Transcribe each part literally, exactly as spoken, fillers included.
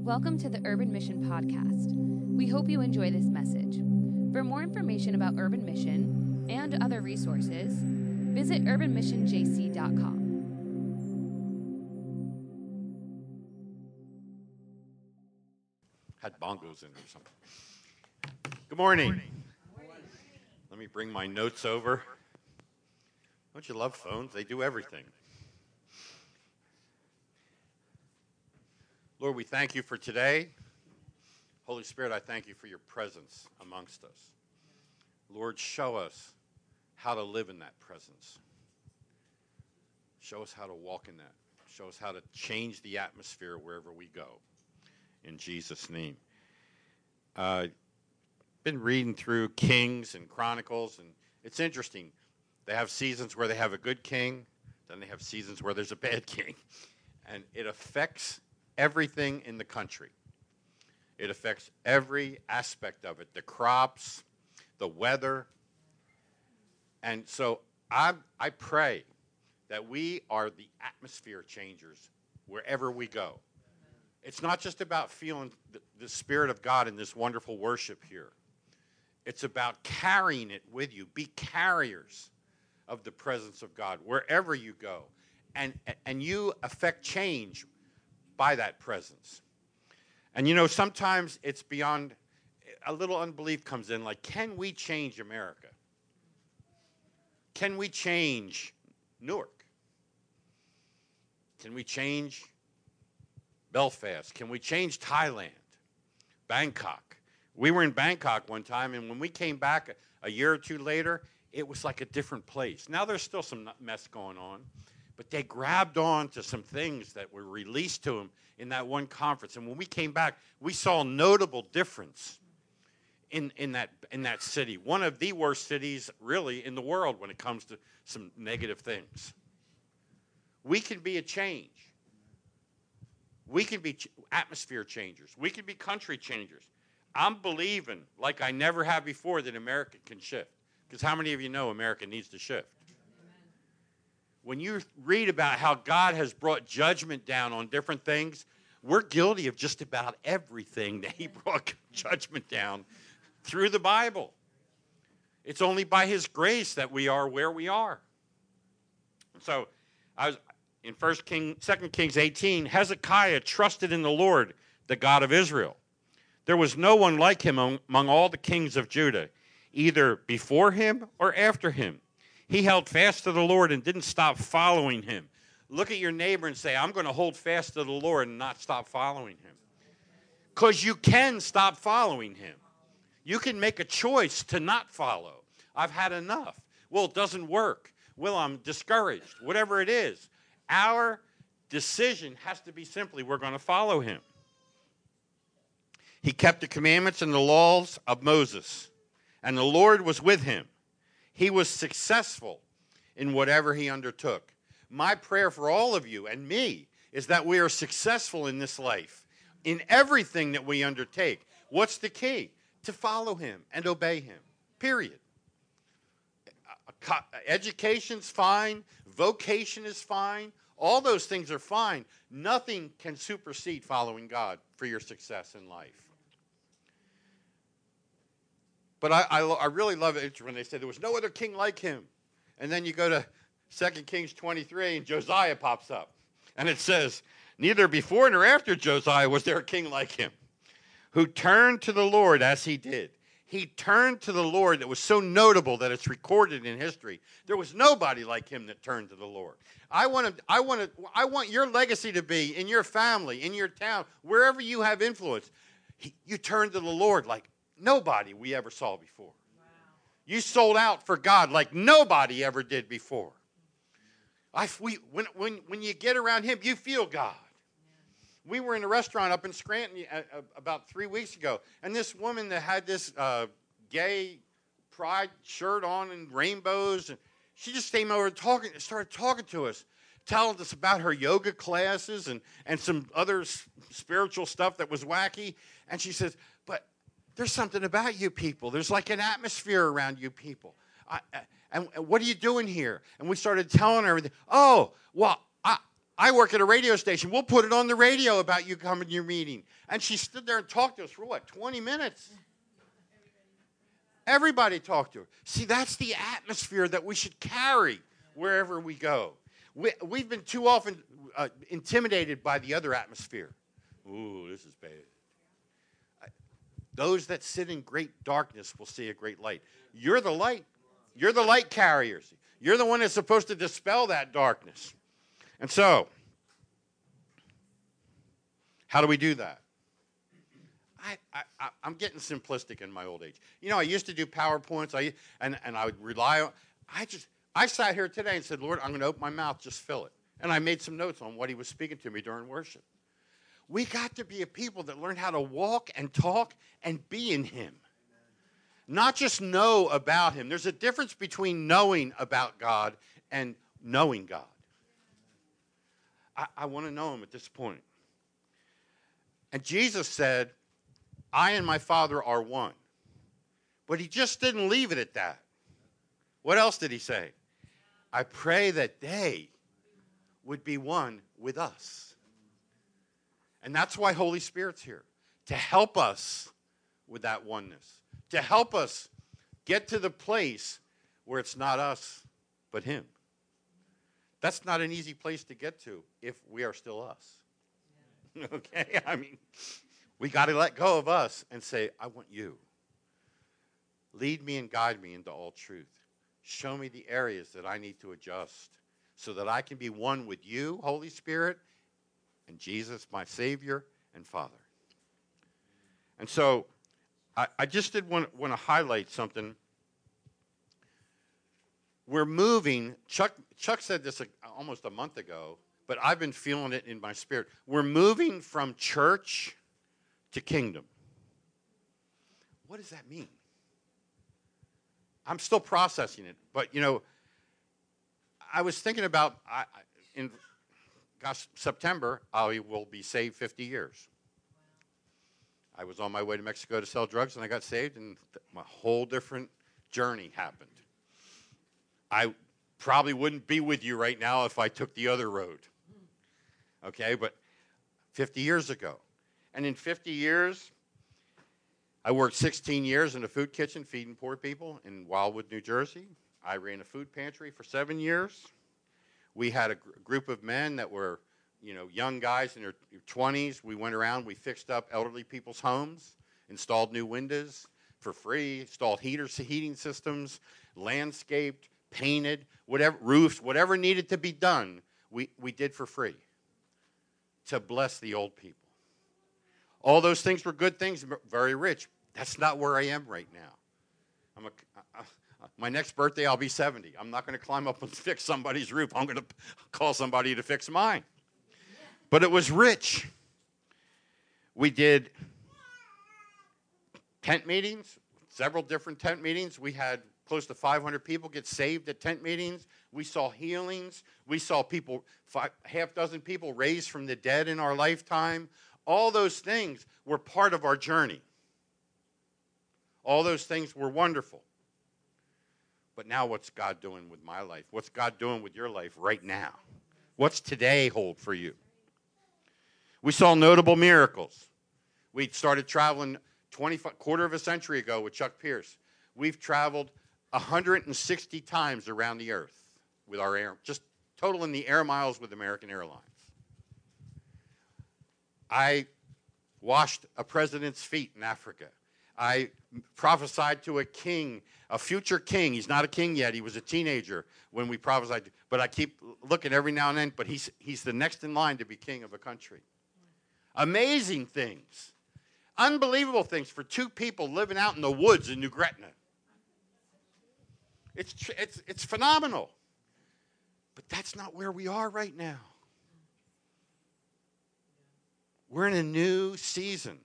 Welcome to the Urban Mission Podcast. We hope you enjoy this message. For more information about Urban Mission and other resources, visit urban mission j c dot com. Had bongos in or something. Good morning. Good morning. Let me bring my notes over. Don't you love phones? They do everything. Lord, we thank you for today. Holy Spirit, I thank you for your presence amongst us. Lord, show us how to live in that presence. Show us how to walk in that. Show us how to change the atmosphere wherever we go. In Jesus' name. Uh, been reading through Kings and Chronicles, and it's interesting. They have seasons where they have a good king, then they have seasons where there's a bad king. And it affects everything in the country. It affects every aspect of it, the crops, the weather. And so I, I pray that we are the atmosphere changers wherever we go. It's not just about feeling the, the Spirit of God in this wonderful worship here. It's about carrying it with you. Be carriers of the presence of God wherever you go. And, and you affect change by that presence. And you know, sometimes it's beyond, a little unbelief comes in, like, can we change America? Can we change Newark? Can we change Belfast? Can we change Thailand? Bangkok? We were in Bangkok one time, and when we came back a, a year or two later, it was like a different place. Now there's still some mess going on, but they grabbed on to some things that were released to them in that one conference. And when we came back, we saw a notable difference in, in, that, in that city. One of the worst cities, really, in the world when it comes to some negative things. We can be a change. We can be ch- atmosphere changers. We can be country changers. I'm believing, like I never have before, that America can shift. Because how many of you know America needs to shift? When you read about how God has brought judgment down on different things, we're guilty of just about everything that he brought judgment down through the Bible. It's only by his grace that we are where we are. So I was in First King, Second Kings eighteen, Hezekiah trusted in the Lord, the God of Israel. There was no one like him among, among all the kings of Judah, either before him or after him. He held fast to the Lord and didn't stop following him. Look at your neighbor and say, I'm going to hold fast to the Lord and not stop following him. Because you can stop following him. You can make a choice to not follow. I've had enough. Well, it doesn't work. Well, I'm discouraged. Whatever it is, our decision has to be simply, we're going to follow him. He kept the commandments and the laws of Moses, and the Lord was with him. He was successful in whatever he undertook. My prayer for all of you and me is that we are successful in this life, in everything that we undertake. What's the key? To follow him and obey him, period. Education's fine. Vocation is fine. All those things are fine. Nothing can supersede following God for your success in life. But I, I, I really love it when they say there was no other king like him. And then you go to Second Kings twenty-three, and Josiah pops up. And it says, neither before nor after Josiah was there a king like him, who turned to the Lord as he did. He turned to the Lord that was so notable that it's recorded in history. There was nobody like him that turned to the Lord. I want to, I want to, I want your legacy to be in your family, in your town, wherever you have influence. He, you turn to the Lord like nobody we ever saw before. Wow. You sold out for God like nobody ever did before. I, we, when, when, when you get around him, you feel God. Yeah. We were in a restaurant up in Scranton uh, uh, about three weeks ago, and this woman that had this uh, gay pride shirt on and rainbows, and she just came over and talking, started talking to us, telling us about her yoga classes and, and some other s- spiritual stuff that was wacky. And she says, but there's something about you people. There's like an atmosphere around you people. I, I, and, and what are you doing here? And we started telling her everything. Oh, well, I, I work at a radio station. We'll put it on the radio about you coming to your meeting. And she stood there and talked to us for, what, twenty minutes? Everybody talked to her. See, that's the atmosphere that we should carry wherever we go. We, we've been too often uh, intimidated by the other atmosphere. Ooh, this is bad. Those that sit in great darkness will see a great light. You're the light. You're the light carriers. You're the one that's supposed to dispel that darkness. And so, how do we do that? I, I, I'm getting simplistic in my old age. You know, I used to do PowerPoints, I, and, and I would rely on, I just, I sat here today and said, Lord, I'm going to open my mouth, just fill it. And I made some notes on what he was speaking to me during worship. We got to be a people that learn how to walk and talk and be in him. Not just know about him. There's a difference between knowing about God and knowing God. I, I want to know him at this point. And Jesus said, I and my Father are one. But he just didn't leave it at that. What else did he say? I pray that they would be one with us. And that's why Holy Spirit's here, to help us with that oneness, to help us get to the place where it's not us, but him. That's not an easy place to get to if we are still us. Yeah. Okay? I mean, we got to let go of us and say, I want you. Lead me and guide me into all truth. Show me the areas that I need to adjust so that I can be one with you, Holy Spirit, and Jesus, my Savior and Father. And so I, I just did want, want to highlight something. We're moving. Chuck, Chuck said this a, almost a month ago, but I've been feeling it in my spirit. We're moving from church to kingdom. What does that mean? I'm still processing it, but, you know, I was thinking about, I, in gosh, September, I will be saved fifty years. I was on my way to Mexico to sell drugs, and I got saved, and a whole different journey happened. I probably wouldn't be with you right now if I took the other road. Okay, but fifty years ago. And in fifty years, I worked sixteen years in a food kitchen feeding poor people in Wildwood, New Jersey. I ran a food pantry for seven years. We had a gr- group of men that were, you know, young guys in their twenties. We went around, we fixed up elderly people's homes, installed new windows for free, installed heaters, heating systems, landscaped, painted, whatever, roofs, whatever needed to be done, we, we did for free to bless the old people. All those things were good things, very rich. That's not where I am right now. I'm a, uh, uh, my next birthday, I'll be seventy. I'm not going to climb up and fix somebody's roof. I'm going to call somebody to fix mine. But it was rich. We did tent meetings, several different tent meetings. We had close to five hundred people get saved at tent meetings. We saw healings. We saw people, five, half dozen people raised from the dead in our lifetime. All those things were part of our journey. All those things were wonderful. But now what's God doing with my life? What's God doing with your life right now? What's today hold for you? We saw notable miracles. We started traveling twenty, quarter of a century ago with Chuck Pierce. We've traveled one hundred sixty times around the earth with our air, just total in the air miles with American Airlines. I washed a president's feet in Africa. I prophesied to a king, a future king. He's not a king yet. He was a teenager when we prophesied. But I keep looking every now and then, but he's, he's the next in line to be king of a country. Amazing things. Unbelievable things for two people living out in the woods in New Gretna. It's, it's, it's phenomenal. But that's not where we are right now. We're in a new season.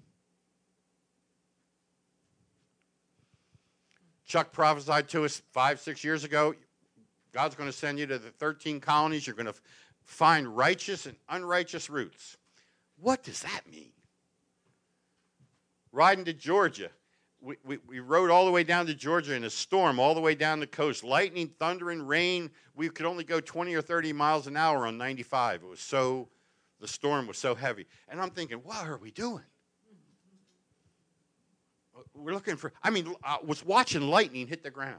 Chuck prophesied to us five, six years ago, God's going to send you to the thirteen colonies. You're going to find righteous and unrighteous roots. What does that mean? Riding to Georgia, we, we, we rode all the way down to Georgia in a storm, all the way down the coast. Lightning, thunder, and rain. We could only go twenty or thirty miles an hour on ninety-five. It was so, the storm was so heavy. And I'm thinking, what are we doing? We're looking for, I mean, I was watching lightning hit the ground.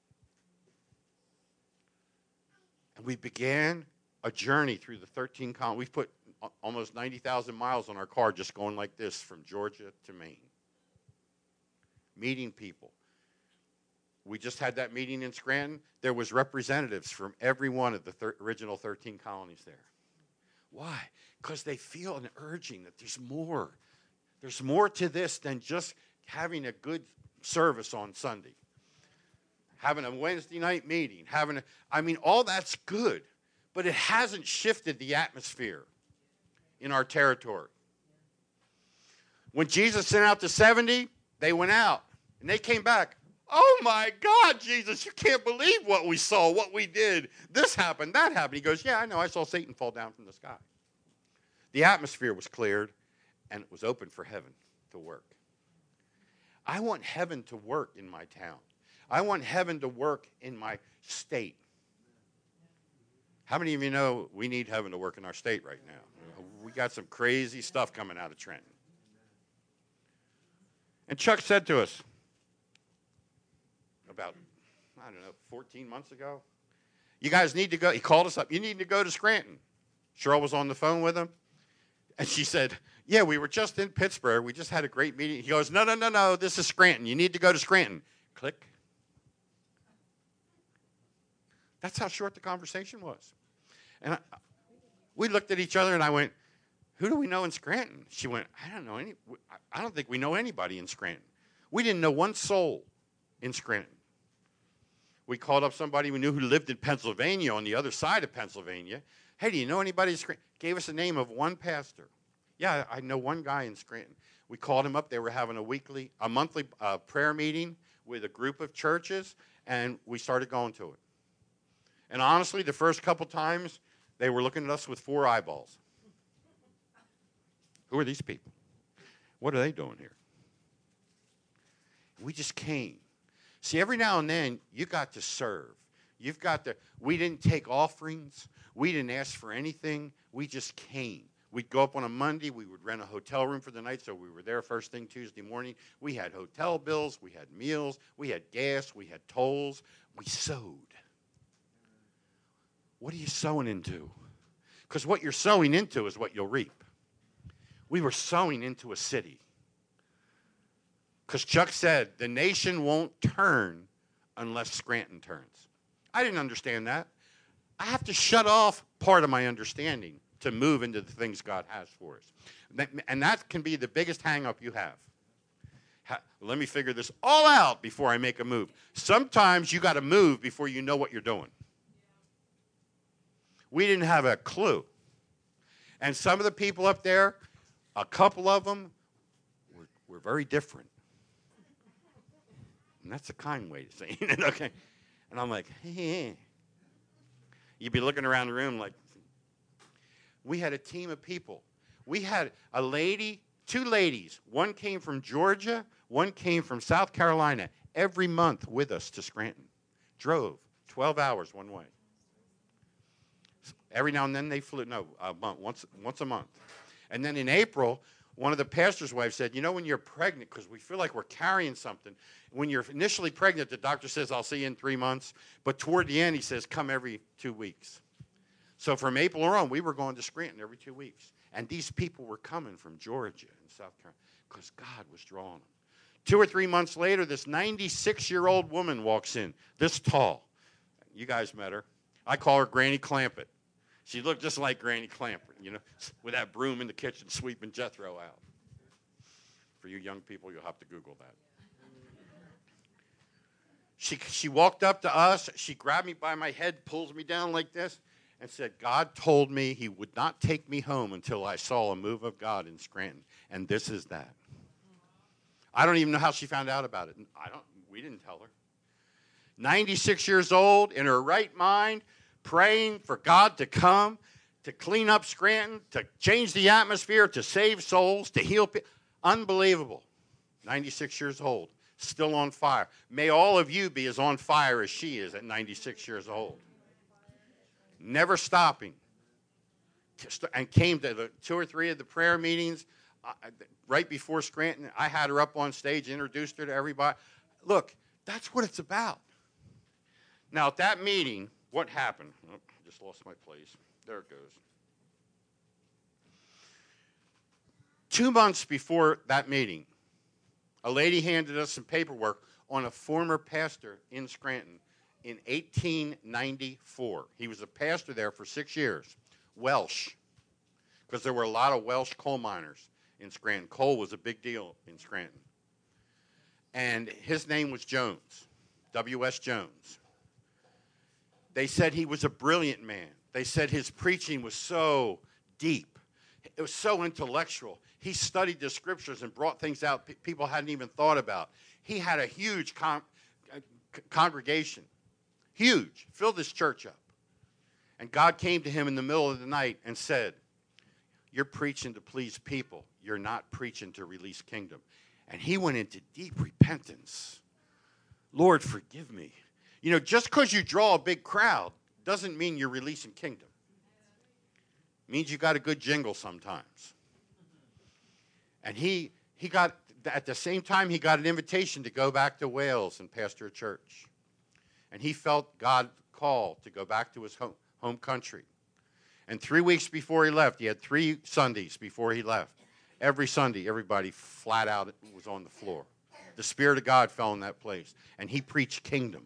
And we began a journey through the thirteen colonies. We've put almost ninety thousand miles on our car just going like this from Georgia to Maine. Meeting people. We just had that meeting in Scranton. There was representatives from every one of the thir- original thirteen colonies there. Why? Because they feel an urging that there's more. There's more to this than just having a good service on Sunday. Having a Wednesday night meeting. Having a, I mean, all that's good. But it hasn't shifted the atmosphere in our territory. When Jesus sent out the seventy, they went out. And they came back. Oh, my God, Jesus, you can't believe what we saw, what we did. This happened, that happened. He goes, yeah, I know. I saw Satan fall down from the sky. The atmosphere was cleared, and it was open for heaven to work. I want heaven to work in my town. I want heaven to work in my state. How many of you know we need heaven to work in our state right now? We got some crazy stuff coming out of Trenton. And Chuck said to us about, I don't know, fourteen months ago, you guys need to go. He called us up. You need to go to Scranton. Cheryl was on the phone with him. And she said, yeah, we were just in Pittsburgh. We just had a great meeting. He goes, no, no, no, no, this is Scranton. You need to go to Scranton. Click. That's how short the conversation was. And I, we looked at each other, and I went, who do we know in Scranton? She went, I don't know any. I don't think we know anybody in Scranton. We didn't know one soul in Scranton. We called up somebody we knew who lived in Pennsylvania, on the other side of Pennsylvania. Hey, do you know anybody in Scranton? Gave us the name of one pastor. Yeah, I know one guy in Scranton. We called him up. They were having a weekly, a monthly uh, prayer meeting with a group of churches, and we started going to it. And honestly, the first couple times, they were looking at us with four eyeballs. Who are these people? What are they doing here? We just came. See, every now and then, you got to serve. You've got to, we didn't take offerings. We didn't ask for anything. We just came. We'd go up on a Monday. We would rent a hotel room for the night, so we were there first thing Tuesday morning. We had hotel bills. We had meals. We had gas. We had tolls. We sowed. What are you sowing into? Because what you're sowing into is what you'll reap. We were sowing into a city. Because Chuck said, the nation won't turn unless Scranton turns. I didn't understand that. I have to shut off part of my understanding to move into the things God has for us. And that can be the biggest hang-up you have. Let me figure this all out before I make a move. Sometimes you got to move before you know what you're doing. We didn't have a clue. And some of the people up there, a couple of them were, were very different. And that's a kind way to say it, okay? And I'm like, hey. You'd be looking around the room like, we had a team of people. We had a lady, two ladies. One came from Georgia, one came from South Carolina, every month with us to Scranton. Drove twelve hours one way. Every now and then they flew, no, a month, once, once a month. And then in April, one of the pastor's wives said, you know, when you're pregnant, because we feel like we're carrying something, when you're initially pregnant, the doctor says, I'll see you in three months. But toward the end, he says, come every two weeks. So from April on, we were going to Scranton every two weeks. And these people were coming from Georgia and South Carolina because God was drawing them. Two or three months later, this ninety-six-year-old woman walks in, this tall. You guys met her. I call her Granny Clampett. She looked just like Granny Clampett, you know, with that broom in the kitchen sweeping Jethro out. For you young people, you'll have to Google that. She, she walked up to us. She grabbed me by my head, pulls me down like this, and said, God told me he would not take me home until I saw a move of God in Scranton, and this is that. I don't even know how she found out about it. I don't. We didn't tell her. ninety-six years old, in her right mind, praying for God to come, to clean up Scranton, to change the atmosphere, to save souls, to heal people. Unbelievable. ninety-six years old. still on fire. May all of you be as on fire as she is at ninety-six years old. Never stopping. And came to the two or three of the prayer meetings uh, right before Scranton. I had her up on stage, introduced her to everybody. Look, that's what it's about. Now, at that meeting, what happened? Oh, I just lost my place. There it goes. Two months before that meeting, a lady handed us some paperwork on a former pastor in Scranton in eighteen ninety-four. He was a pastor there for six years. Welsh, because there were a lot of Welsh coal miners in Scranton. Coal was a big deal in Scranton. And his name was Jones, W S Jones. They said he was a brilliant man. They said his preaching was so deep. It was so intellectual. He studied the scriptures and brought things out p- people hadn't even thought about. He had a huge con- c- congregation, huge, filled this church up. And God came to him in the middle of the night and said, you're preaching to please people. You're not preaching to release kingdom. And he went into deep repentance. Lord, forgive me. You know, just because you draw a big crowd doesn't mean you're releasing kingdom. It means you got a good jingle sometimes. And he he got, at the same time, he got an invitation to go back to Wales and pastor a church. And he felt God call to go back to his home. home country. And three weeks before he left, he had three Sundays before he left. Every Sunday, everybody flat out was on the floor. The Spirit of God fell in that place, and he preached kingdom.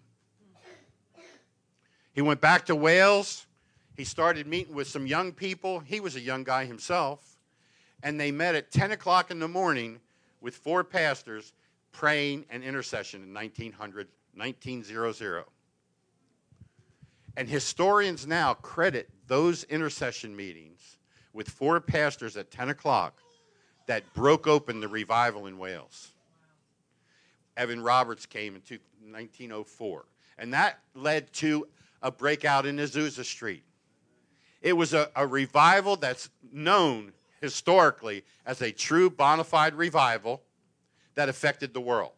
He went back to Wales. He started meeting with some young people. He was a young guy himself. And they met at ten o'clock in the morning with four pastors praying and intercession in nineteen hundred, nineteen hundred. And historians now credit those intercession meetings with four pastors at ten o'clock that broke open the revival in Wales. Evan Roberts came in nineteen oh four. And that led to a breakout in Azusa Street. It was a, a revival that's known historically as a true bona fide revival that affected the world.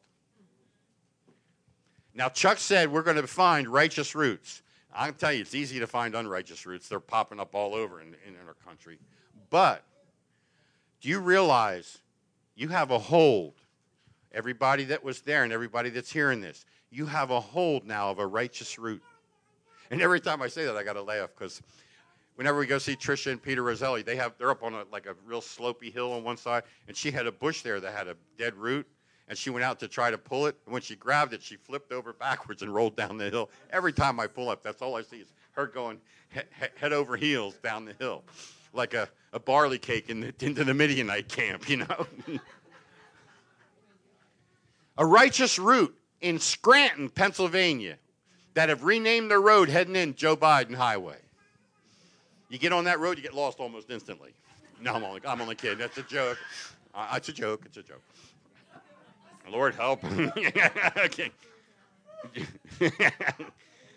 Now, Chuck said we're going to find righteous roots. I can tell you, it's easy to find unrighteous roots. They're popping up all over in, in our country. But do you realize you have a hold, everybody that was there and everybody that's hearing this, you have a hold now of a righteous root. And every time I say that, I got to laugh because whenever we go see Tricia and Peter Roselli, they have, they're up on a, like a real slopey hill on one side, and she had a bush there that had a dead root. And she went out to try to pull it. And when she grabbed it, she flipped over backwards and rolled down the hill. Every time I pull up, that's all I see is her going he- he- head over heels down the hill, like a, a barley cake in the, into the Midianite camp, you know. A righteous root in Scranton, Pennsylvania, that have renamed their road heading in Joe Biden Highway. You get on that road, you get lost almost instantly. No, I'm only, I'm only kidding. That's a joke. Uh, it's a joke. It's a joke. Lord help. Okay. But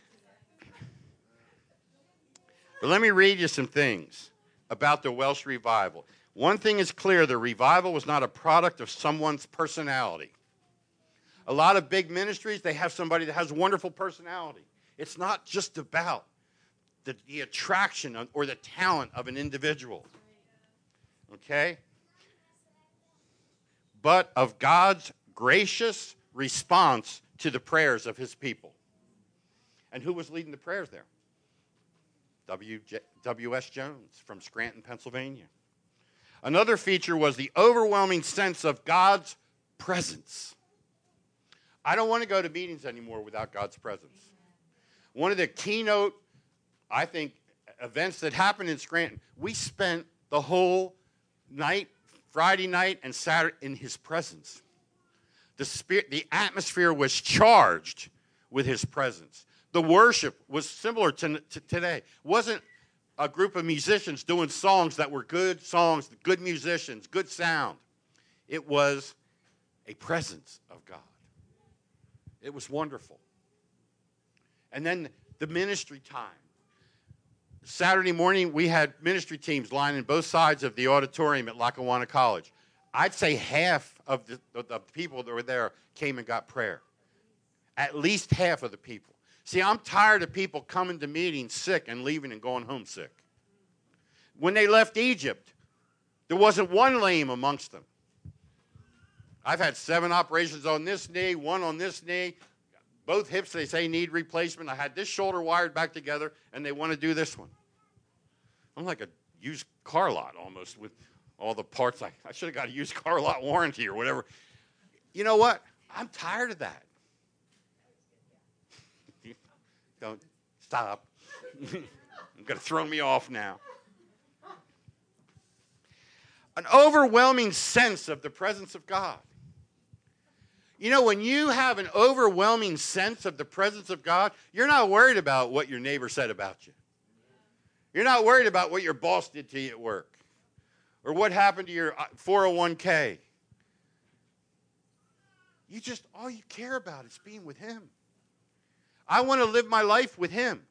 let me read you some things about the Welsh revival. One thing is clear, the revival was not a product of someone's personality. A lot of big ministries, they have somebody that has wonderful personality. It's not just about the, the attraction or the talent of an individual. Okay? But of God's gracious response to the prayers of his people. And who was leading the prayers there? W S Jones from Scranton, Pennsylvania. Another feature was the overwhelming sense of God's presence. I don't want to go to meetings anymore without God's presence. One of the keynote, I think, events that happened in Scranton, we spent the whole night, Friday night and Saturday, in his presence. The spirit, the atmosphere was charged with his presence. The worship was similar to, to today. It wasn't a group of musicians doing songs that were good songs, good musicians, good sound. It was a presence of God. It was wonderful. And then the ministry time. Saturday morning, we had ministry teams lining both sides of the auditorium at Lackawanna College. I'd say half of the, of the people that were there came and got prayer. At least half of the people. See, I'm tired of people coming to meetings sick and leaving and going home sick. When they left Egypt, there wasn't one lame amongst them. I've had seven operations on this knee, one on this knee. Both hips, they say, need replacement. I had this shoulder wired back together, and they want to do this one. I'm like a used car lot almost with all the parts. I, I should have got a used car lot warranty or whatever. You know what? I'm tired of that. Don't stop. You're going to throw me off now. An overwhelming sense of the presence of God. You know, when you have an overwhelming sense of the presence of God, you're not worried about what your neighbor said about you. You're not worried about what your boss did to you at work or what happened to your four oh one k. You just, all you care about is being with him. I want to live my life with him.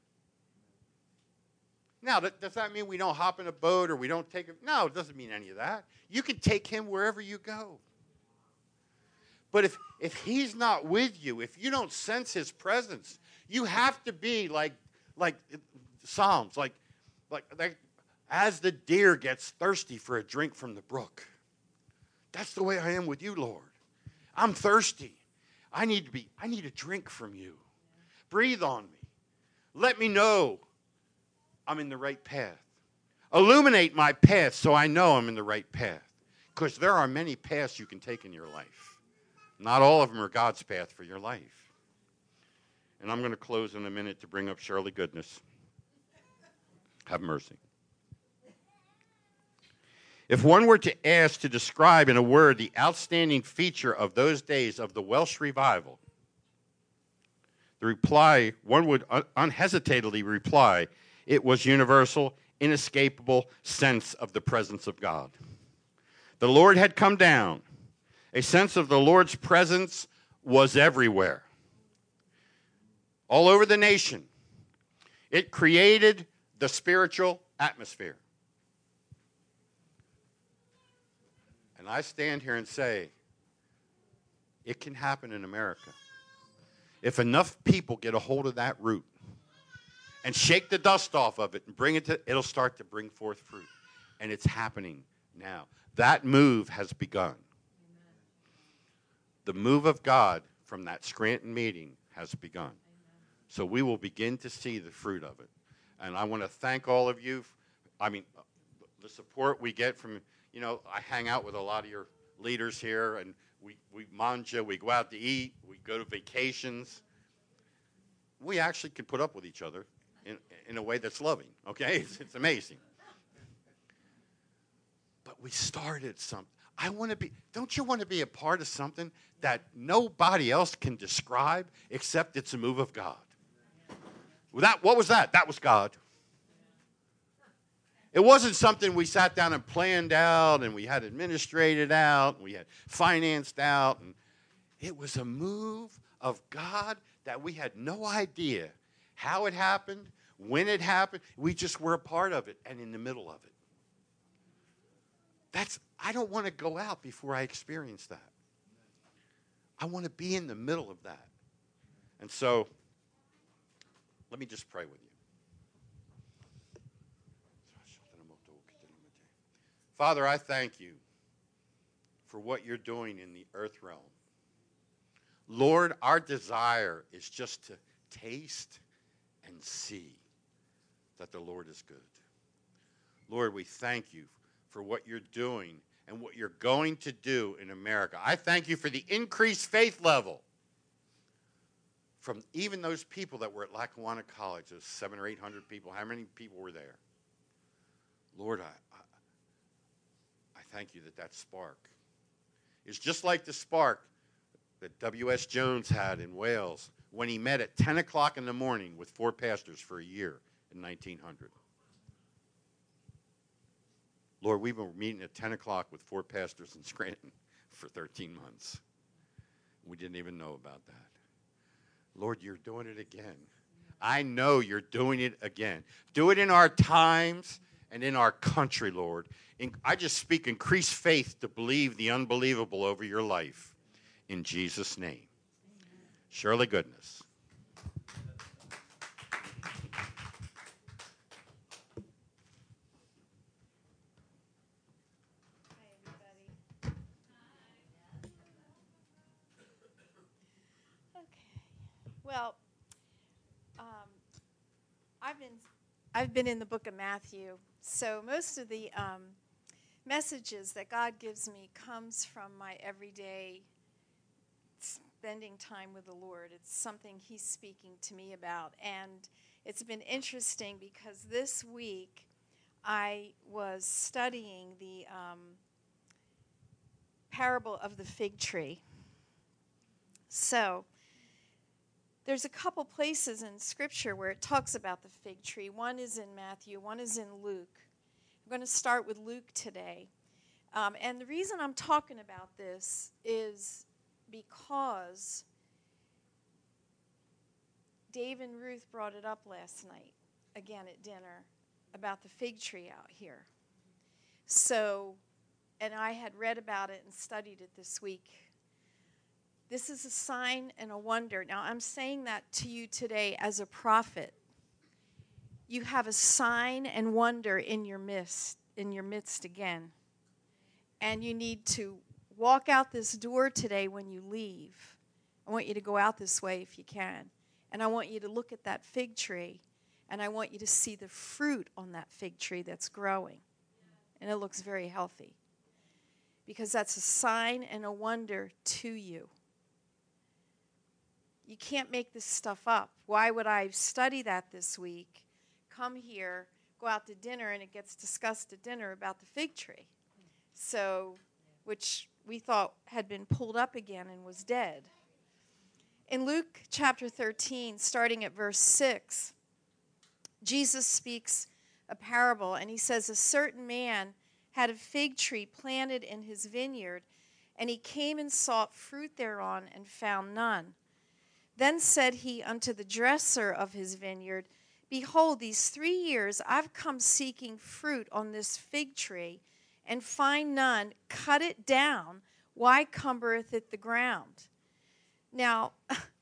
Now, does that mean we don't hop in a boat or we don't take him? No, it doesn't mean any of that. You can take him wherever you go. But if, if he's not with you, if you don't sense his presence, you have to be like, like Psalms, like, like, like as the deer gets thirsty for a drink from the brook. That's the way I am with you, Lord. I'm thirsty. I need to be, I need a drink from you. Breathe on me. Let me know I'm in the right path. Illuminate my path so I know I'm in the right path. Because there are many paths you can take in your life. Not all of them are God's path for your life. And I'm going to close in a minute to bring up Shirley Goodness. Have mercy. If one were to ask to describe in a word the outstanding feature of those days of the Welsh revival, the reply, one would un- unhesitatingly reply, it was universal, inescapable sense of the presence of God. The Lord had come down. A sense of the Lord's presence was everywhere. All over the nation. It created the spiritual atmosphere. And I stand here and say, it can happen in America. If enough people get a hold of that root and shake the dust off of it and bring it to, it'll start to bring forth fruit. And it's happening now. That move has begun. The move of God from that Scranton meeting has begun. Amen. So we will begin to see the fruit of it. And I want to thank all of you. I mean, the support we get from, you know, I hang out with a lot of your leaders here, and we, we manja, we go out to eat, we go to vacations. We actually can put up with each other in, in a way that's loving, okay? It's, it's amazing. But we started something. I want to be, don't you want to be a part of something that nobody else can describe except it's a move of God? Well, that, what was that? That was God. It wasn't something we sat down and planned out and we had administrated out and we had financed out. And it was a move of God that we had no idea how it happened, when it happened. We just were a part of it and in the middle of it. That's, I don't want to go out before I experience that. I want to be in the middle of that. And so, let me just pray with you. Father, I thank you for what you're doing in the earth realm. Lord, our desire is just to taste and see that the Lord is good. Lord, we thank you for what you're doing and what you're going to do in America. I thank you for the increased faith level from even those people that were at Lackawanna College, those seven or eight hundred people. How many people were there? Lord, I, I, I thank you that that spark is just like the spark that W S Jones had in Wales when he met at ten o'clock in the morning with four pastors for a year in nineteen hundred. Lord, we've been meeting at ten o'clock with four pastors in Scranton for thirteen months. We didn't even know about that. Lord, you're doing it again. I know you're doing it again. Do it in our times and in our country, Lord. In, I just speak increased faith to believe the unbelievable over your life. In Jesus' name. Shirley Goodness. Well, um, I've been I've been in the book of Matthew, so most of the um, messages that God gives me comes from my everyday spending time with the Lord. It's something He's speaking to me about, and it's been interesting because this week I was studying the um, parable of the fig tree. So there's a couple places in Scripture where it talks about the fig tree. One is in Matthew, one is in Luke. I'm going to start with Luke today. Um, and the reason I'm talking about this is because Dave and Ruth brought it up last night, again at dinner, about the fig tree out here. So, and I had read about it and studied it this week. This is a sign and a wonder. Now, I'm saying that to you today as a prophet. You have a sign and wonder in your midst, in your midst again. And you need to walk out this door today when you leave. I want you to go out this way if you can. And I want you to look at that fig tree. And I want you to see the fruit on that fig tree that's growing. And it looks very healthy. Because that's a sign and a wonder to you. You can't make this stuff up. Why would I study that this week, come here, go out to dinner, and it gets discussed at dinner about the fig tree? So, which we thought had been pulled up again and was dead. In Luke chapter thirteen, starting at verse six, Jesus speaks a parable, and he says, a certain man had a fig tree planted in his vineyard, and he came and sought fruit thereon, and found none. Then said he unto the dresser of his vineyard, behold, these three years I've come seeking fruit on this fig tree, and find none. Cut it down. Why cumbereth it the ground? Now,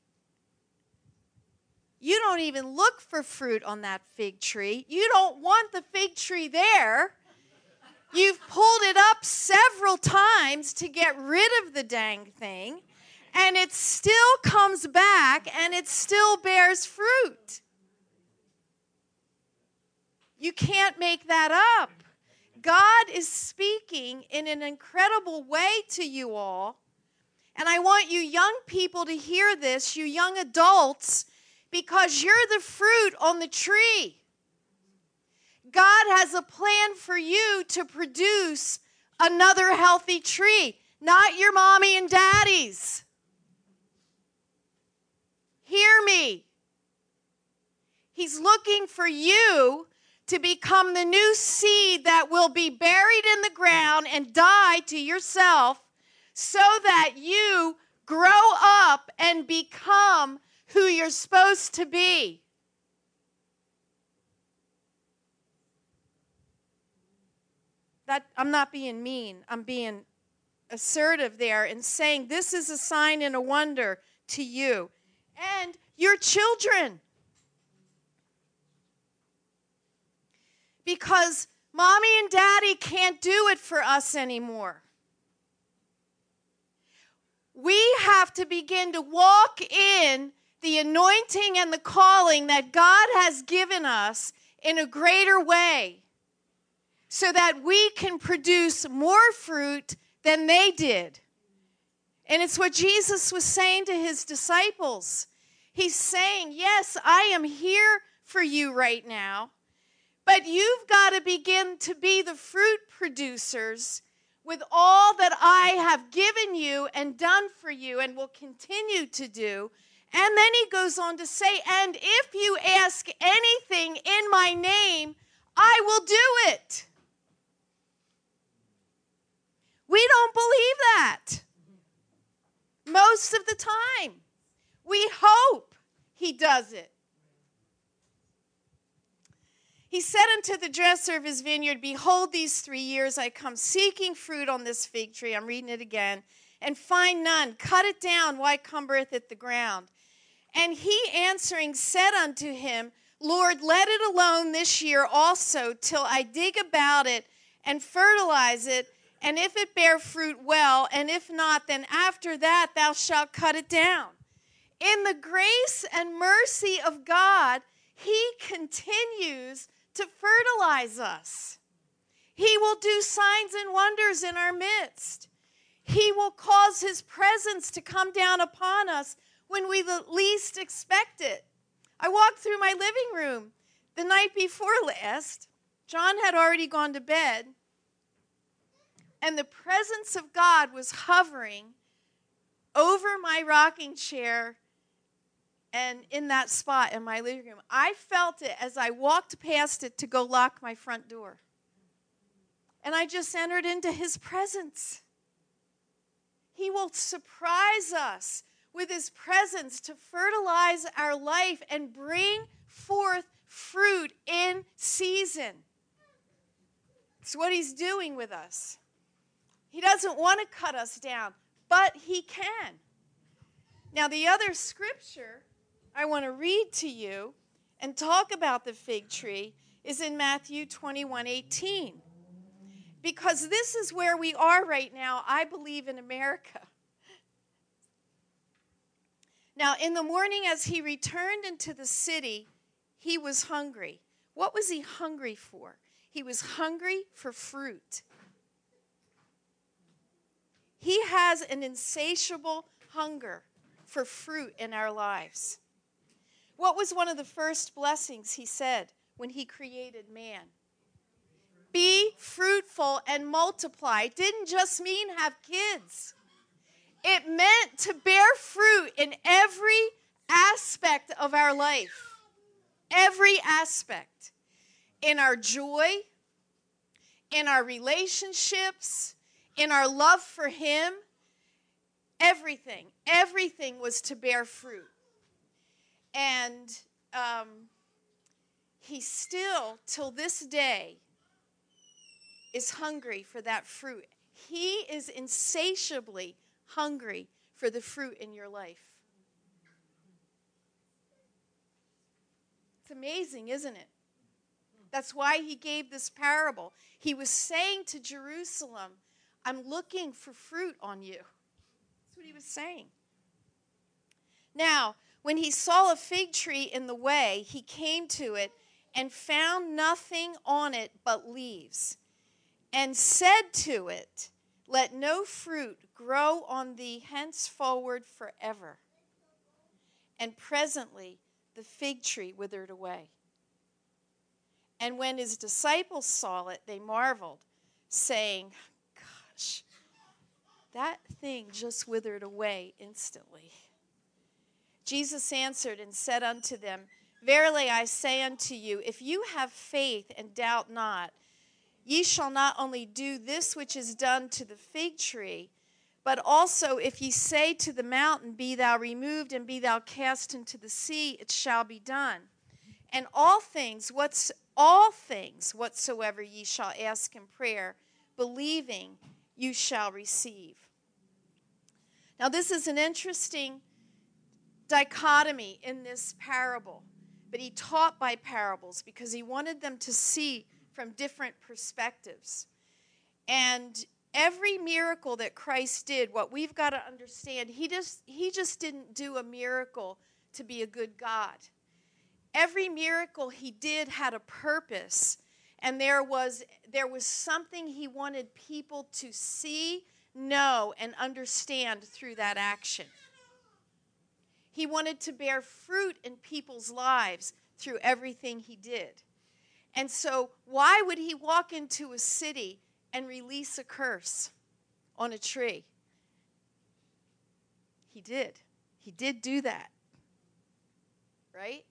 you don't even look for fruit on that fig tree. You don't want the fig tree there. You've pulled it up several times to get rid of the dang thing. And it still comes back, and it still bears fruit. You can't make that up. God is speaking in an incredible way to you all. And I want you young people to hear this, you young adults, because you're the fruit on the tree. God has a plan for you to produce another healthy tree, not your mommy and daddy's. Hear me. He's looking for you to become the new seed that will be buried in the ground and die to yourself so that you grow up and become who you're supposed to be. That I'm not being mean. I'm being assertive there and saying this is a sign and a wonder to you. And your children. Because mommy and daddy can't do it for us anymore. We have to begin to walk in the anointing and the calling that God has given us in a greater way so that we can produce more fruit than they did. And it's what Jesus was saying to his disciples. He's saying, yes, I am here for you right now, but you've got to begin to be the fruit producers with all that I have given you and done for you and will continue to do. And then he goes on to say, and if you ask anything in my name, I will do it. We don't believe that. Most of the time. We hope he does it. He said unto the dresser of his vineyard, behold, these three years I come seeking fruit on this fig tree. I'm reading it again. And find none. Cut it down. Why cumbereth it the ground? And he answering said unto him, Lord, let it alone this year also, till I dig about it and fertilize it, and if it bear fruit, well, and if not, then after that thou shalt cut it down. In the grace and mercy of God, he continues to fertilize us. He will do signs and wonders in our midst. He will cause his presence to come down upon us when we the least expect it. I walked through my living room the night before last. John had already gone to bed, and the presence of God was hovering over my rocking chair and in that spot in my living room. I felt it as I walked past it to go lock my front door. And I just entered into his presence. He will surprise us with his presence to fertilize our life and bring forth fruit in season. It's what he's doing with us. He doesn't want to cut us down, but he can. Now, the other scripture I want to read to you and talk about the fig tree is in Matthew twenty-one eighteen. Because this is where we are right now, I believe, in America. Now, in the morning as he returned into the city, he was hungry. What was he hungry for? He was hungry for fruit. He has an insatiable hunger for fruit in our lives. What was one of the first blessings he said when he created man? Be fruitful and multiply. It didn't just mean have kids. It meant to bear fruit in every aspect of our life. Every aspect. In our joy, in our relationships, in our love for him. Everything. Everything was to bear fruit. And um, he still, till this day, is hungry for that fruit. He is insatiably hungry for the fruit in your life. It's amazing, isn't it? That's why he gave this parable. He was saying to Jerusalem, I'm looking for fruit on you. That's what he was saying. Now, when he saw a fig tree in the way, he came to it and found nothing on it but leaves, and said to it, let no fruit grow on thee henceforward forever. And presently the fig tree withered away. And when his disciples saw it, they marveled, saying, gosh, that thing just withered away instantly. Jesus answered and said unto them, verily I say unto you, if you have faith and doubt not, ye shall not only do this which is done to the fig tree, but also if ye say to the mountain, be thou removed and be thou cast into the sea, it shall be done. And all things, what's all things whatsoever ye shall ask in prayer, believing, you shall receive. Now this is an interesting dichotomy in this parable, but he taught by parables because he wanted them to see from different perspectives. And every miracle that Christ did, what we've got to understand, he just he just didn't do a miracle to be a good God. Every miracle he did had a purpose, and there was there was something he wanted people to see, know, and understand through that action. He wanted to bear fruit in people's lives through everything he did. And so why would he walk into a city and release a curse on a tree? He did. He did do that. Right?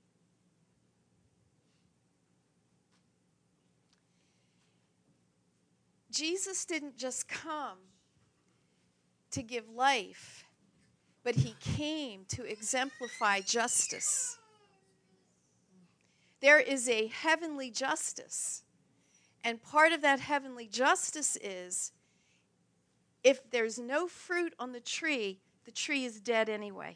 Jesus didn't just come to give life, but he came to exemplify justice. there is a heavenly justice. And part of that heavenly justice is if there's no fruit on the tree, the tree is dead anyway.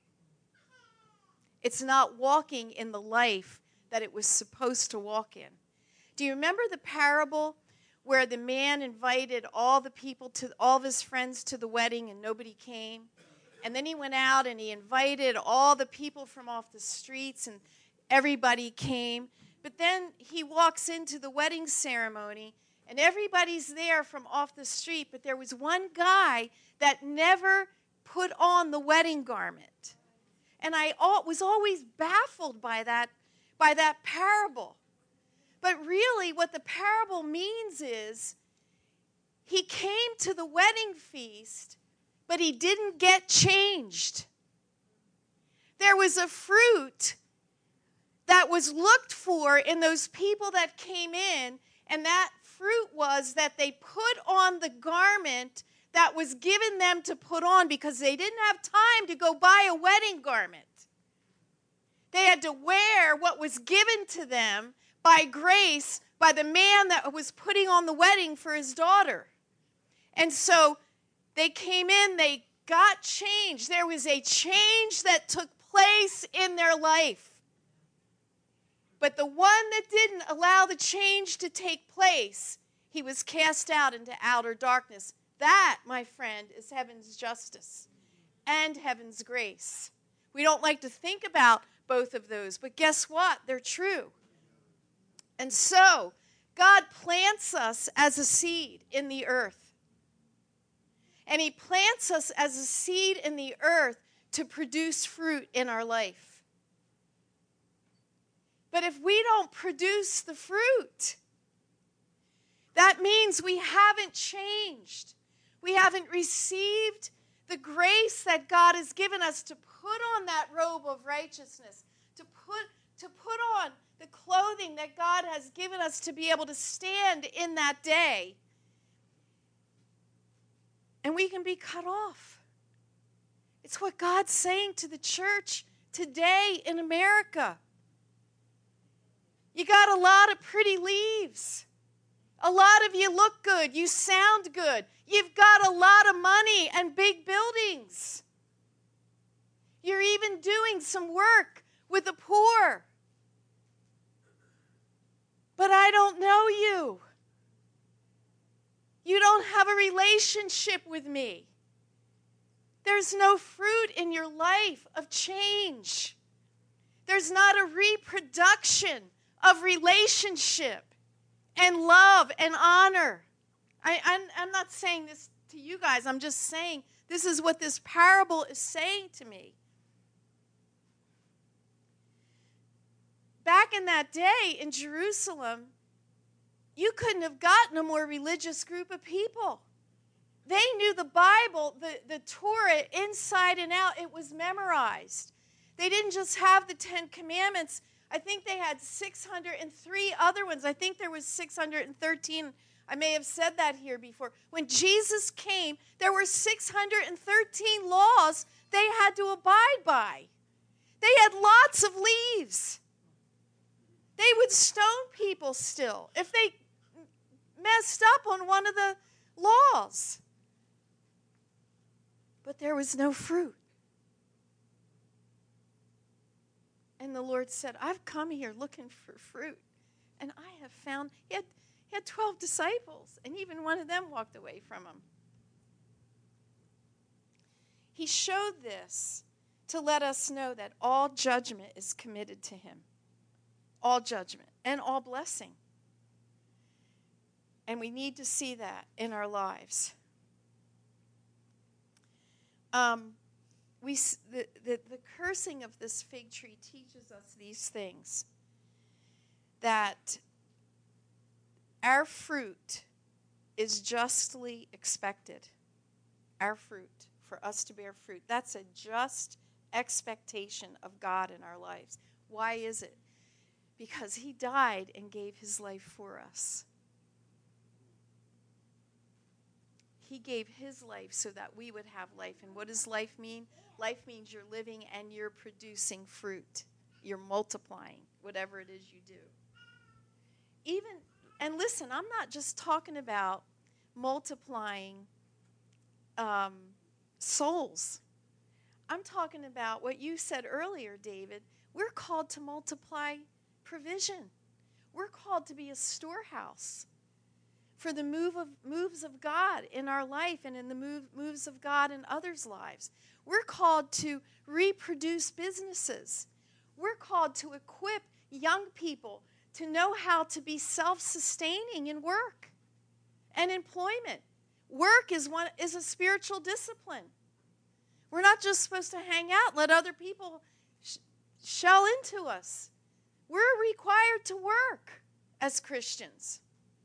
It's not walking in the life that it was supposed to walk in. Do you remember the parable where the man invited all the people, to all of his friends to the wedding and nobody came? And then he went out and he invited all the people from off the streets and everybody came. But then he walks into the wedding ceremony and everybody's there from off the street, but there was one guy that never put on the wedding garment. And I was always baffled by that, by that parable. But really what the parable means is he came to the wedding feast, but he didn't get changed. There was a fruit that was looked for in those people that came in, and that fruit was that they put on the garment that was given them to put on because they didn't have time to go buy a wedding garment. They had to wear what was given to them by grace by the man that was putting on the wedding for his daughter. And so they came in, they got changed. There was a change that took place in their life. But the one that didn't allow the change to take place, he was cast out into outer darkness. That, my friend, is heaven's justice and heaven's grace. We don't like to think about both of those, but guess what? They're true. And so, God plants us as a seed in the earth. And he plants us as a seed in the earth to produce fruit in our life. But if we don't produce the fruit, that means we haven't changed. We haven't received the grace that God has given us to put on that robe of righteousness, to put, to put on the clothing that God has given us to be able to stand in that day. And we can be cut off. It's what God's saying to the church today in America. You got a lot of pretty leaves. A lot of you look good. You sound good. You've got a lot of money and big buildings. You're even doing some work with the poor. But I don't know you. You don't have a relationship with me. There's no fruit in your life of change. There's not a reproduction of relationship and love and honor. I, I'm, I'm not saying this to you guys. I'm just saying this is what this parable is saying to me. Back in that day in Jerusalem, you couldn't have gotten a more religious group of people. They knew the Bible, the, the Torah, inside and out. It was memorized. They didn't just have the Ten Commandments. I think they had six hundred three other ones. I think there was six hundred thirteen. I may have said that here before. When Jesus came, there were six hundred thirteen laws they had to abide by. They had lots of leaves. They would stone people still if they messed up on one of the laws. But there was no fruit. And the Lord said, I've come here looking for fruit. And I have found, he had, he had twelve disciples, and even one of them walked away from him. He showed this to let us know that all judgment is committed to him. All judgment and all blessing. And we need to see that in our lives. Um, we the, the, the cursing of this fig tree teaches us these things. That our fruit is justly expected. Our fruit, for us to bear fruit. That's a just expectation of God in our lives. Why is it? Because he died and gave his life for us. He gave his life so that we would have life. And what does life mean? Life means you're living and you're producing fruit. you're multiplying whatever it is you do. Even, and listen, I'm not just talking about multiplying um, souls. I'm talking about what you said earlier, David. We're called to multiply provision. We're called to be a storehouse for the move of moves of God in our life and in the move, moves of God in others' lives. We're called to reproduce businesses. We're called to equip young people to know how to be self-sustaining in work and employment. Work is one is a spiritual discipline. We're not just supposed to hang out, let other people sh- shell into us. We're required to work as Christians.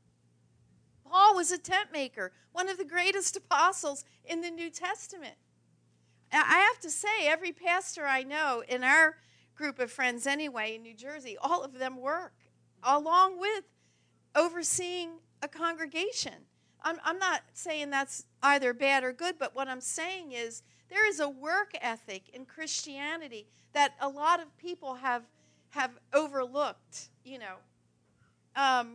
Paul was a tent maker, one of the greatest apostles in the New Testament. I have to say, every pastor I know in our group of friends anyway in New Jersey, all of them work, along with overseeing a congregation. I'm, I'm not saying that's either bad or good, but what I'm saying is there is a work ethic in Christianity that a lot of people have have overlooked, you know. Um,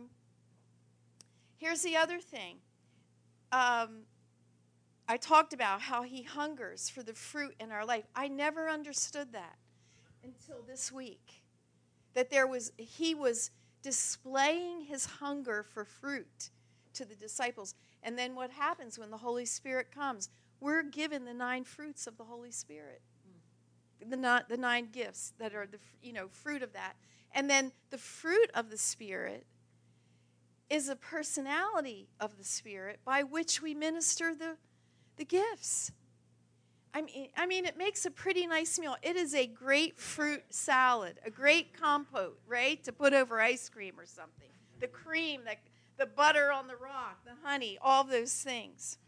here's the other thing. Um, I talked about how he hungers for the fruit in our life. I never understood that until this week. That there was he was displaying his hunger for fruit to the disciples. And then what happens when the Holy Spirit comes? We're given the nine fruits of the Holy Spirit. The, not, the nine gifts that are the you know fruit of that. And then the fruit of the Spirit is a personality of the Spirit by which we minister the, the gifts. I mean, I mean, it makes a pretty nice meal. It is a great fruit salad, a great compote, right, to put over ice cream or something. The cream, the, the butter on the rock, the honey, all those things.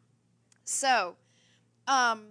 So, um,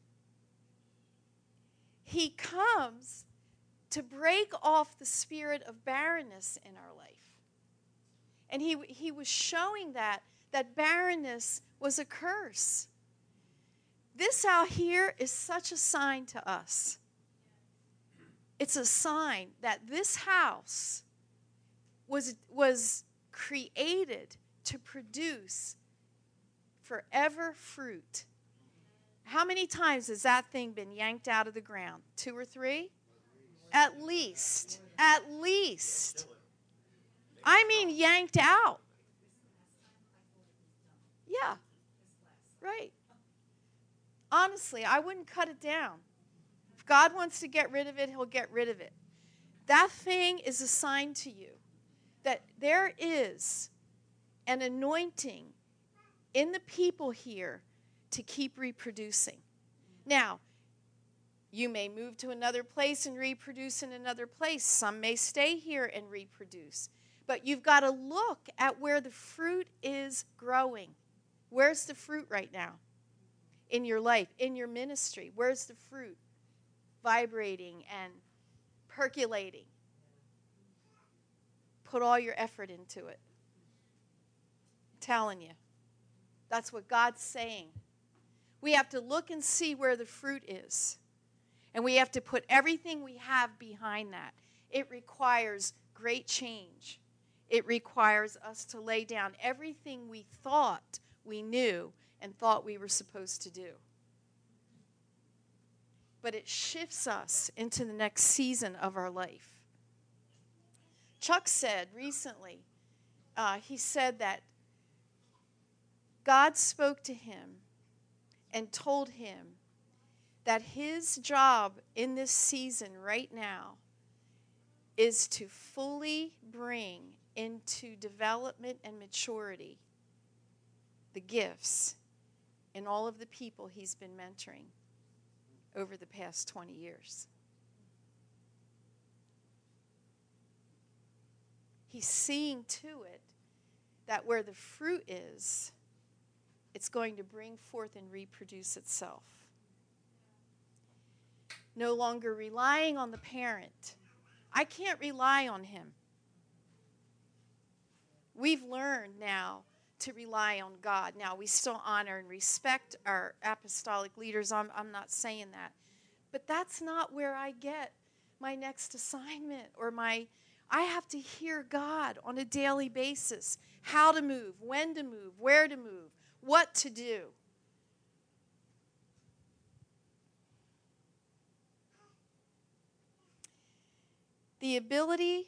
he comes to break off the spirit of barrenness in our life. And he, he was showing that, that barrenness was a curse. This out here is such a sign to us. It's a sign that this house was, was created to produce forever fruit. How many times has that thing been yanked out of the ground? Two or three? At least. At least. I mean yanked out. Yeah. Right. Honestly, I wouldn't cut it down. If God wants to get rid of it, he'll get rid of it. That thing is a sign to you that there is an anointing in the people here to keep reproducing. Now, you may move to another place and reproduce in another place. Some may stay here and reproduce. But you've got to look at where the fruit is growing. Where's the fruit right now? In your life, in your ministry. Where's the fruit vibrating and percolating? Put all your effort into it. I'm telling you. That's what God's saying. We have to look and see where the fruit is. And we have to put everything we have behind that. It requires great change. It requires us to lay down everything we thought we knew and thought we were supposed to do. But it shifts us into the next season of our life. Chuck said recently, uh, he said that God spoke to him and told him that his job in this season right now is to fully bring into development and maturity the gifts in all of the people he's been mentoring over the past twenty years. He's seeing to it that where the fruit is, it's going to bring forth and reproduce itself. No longer relying on the parent. I can't rely on him. We've learned now to rely on God. Now, we still honor and respect our apostolic leaders. I'm, I'm not saying that. But that's not where I get my next assignment or my, I have to hear God on a daily basis. How to move, when to move, where to move, what to do. The ability,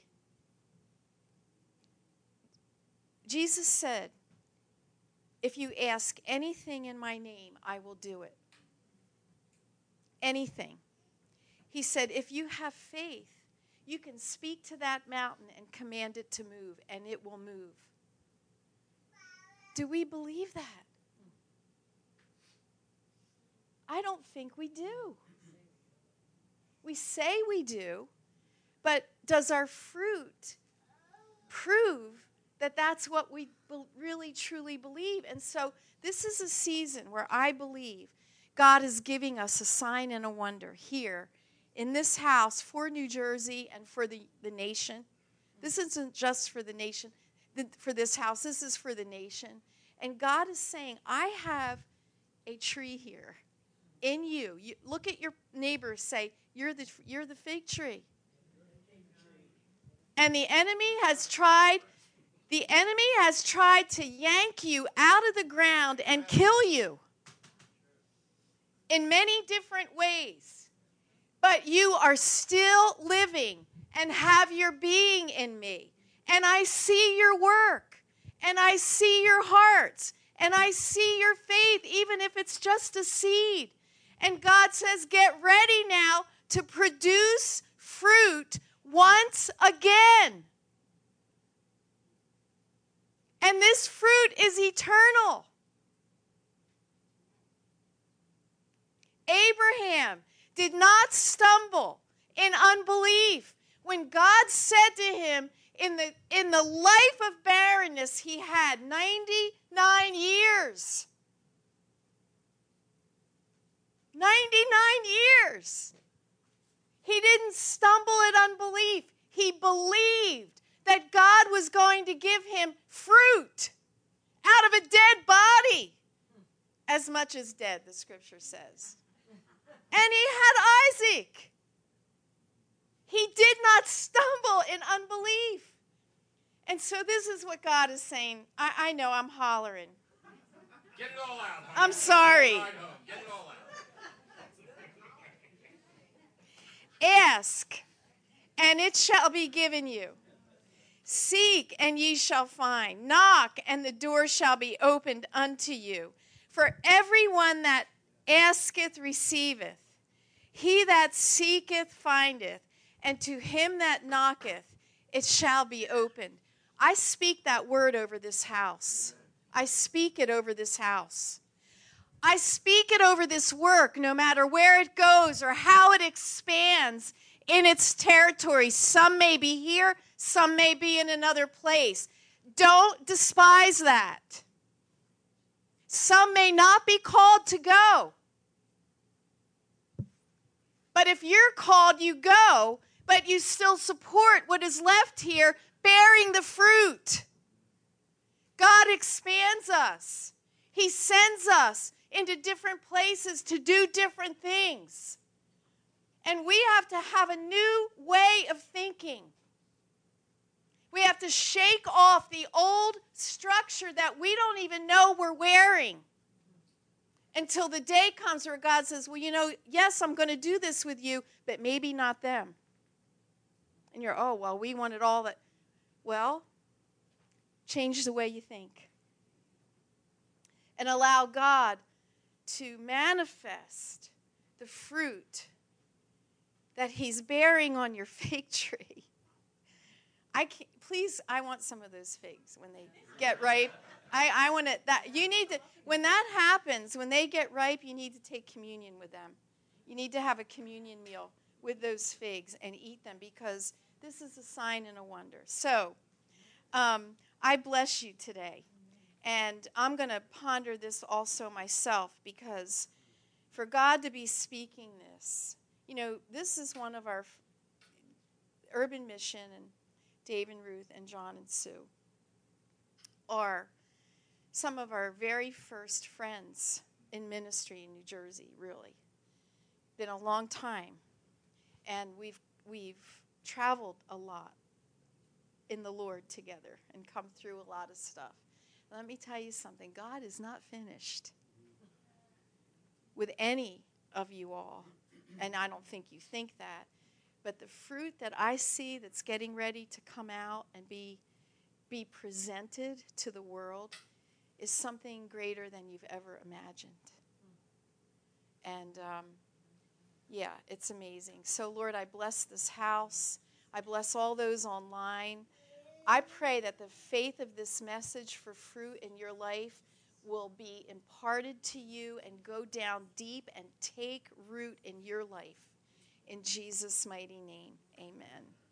Jesus said, if you ask anything in my name, I will do it. Anything. He said, if you have faith, you can speak to that mountain and command it to move, and it will move. Do we believe that? I don't think we do. We say we do, but does our fruit prove that that's what we be- really, truly believe? And so this is a season where I believe God is giving us a sign and a wonder here in this house for New Jersey and for the, the nation. This isn't just for the nation, the, for this house. This is for the nation. And God is saying, I have a tree here in you. You look at your neighbor, say, you're the, you're the fig tree. And the enemy has tried, the enemy has tried to yank you out of the ground and kill you in many different ways. But you are still living and have your being in me. And I see your work. And I see your hearts. And I see your faith, even if it's just a seed. And God says, get ready now to produce fruit once again. And this fruit is eternal. Abraham did not stumble in unbelief when God said to him, in the, in the life of barrenness he had, ninety-nine years. ninety-nine years. He didn't stumble in unbelief. He believed that God was going to give him fruit out of a dead body. As much as dead, the scripture says. And he had Isaac. He did not stumble in unbelief. And so this is what God is saying. I, I know I'm hollering. Get it all out. Honey. I'm sorry. Get it all out. Ask, and it shall be given you. Seek, and ye shall find. Knock, and the door shall be opened unto you. For everyone that asketh receiveth. He that seeketh findeth. And to him that knocketh it shall be opened. I speak that word over this house. I speak it over this house. I speak it over this work, no matter where it goes or how it expands in its territory. Some may be here, some may be in another place. Don't despise that. Some may not be called to go. But if you're called, you go, but you still support what is left here, bearing the fruit. God expands us. He sends us into different places to do different things. And we have to have a new way of thinking. We have to shake off the old structure that we don't even know we're wearing until the day comes where God says, well, you know, yes, I'm going to do this with you, but maybe not them. And you're, oh, well, we wanted all that. Well, change the way you think. And allow God to manifest the fruit that he's bearing on your fig tree. I can't, please, I want some of those figs when they get ripe. I, I want to, that, you need to, when that happens, when they get ripe, you need to take communion with them. You need to have a communion meal with those figs and eat them, because this is a sign and a wonder. So, um, I bless you today. And I'm going to ponder this also myself, because for God to be speaking this, you know, this is one of our Urban Mission, and Dave and Ruth and John and Sue are some of our very first friends in ministry in New Jersey, really. Been a long time. And we've we've traveled a lot in the Lord together and come through a lot of stuff. And let me tell you something. God is not finished with any of you all. And I don't think you think that. But the fruit that I see that's getting ready to come out and be, be presented to the world is something greater than you've ever imagined. And, um, yeah, it's amazing. So, Lord, I bless this house. I bless all those online. I pray that the faith of this message for fruit in your life will be imparted to you and go down deep and take root in your life. In Jesus' mighty name, amen.